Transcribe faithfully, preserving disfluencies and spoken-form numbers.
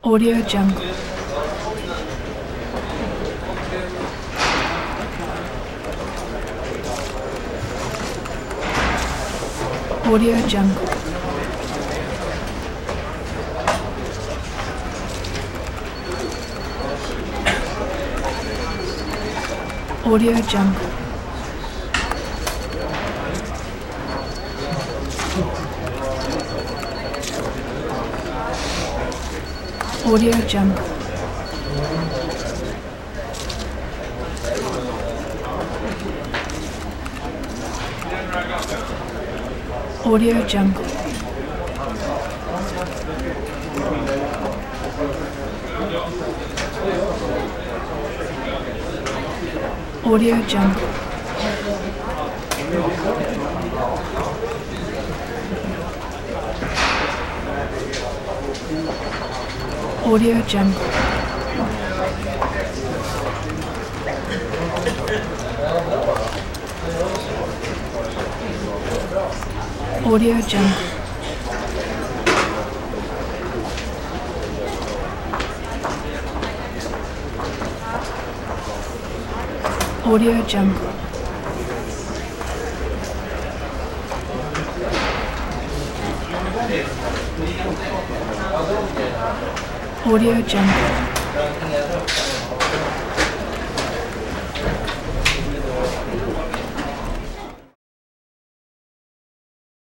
Audio Jungle. Audio Jungle. Audio Jungle. Audio Jungle. Audio Jungle. Audio Jungle. Audio Jungle. Audio Jungle. Audio Jungle. Audio Jungle.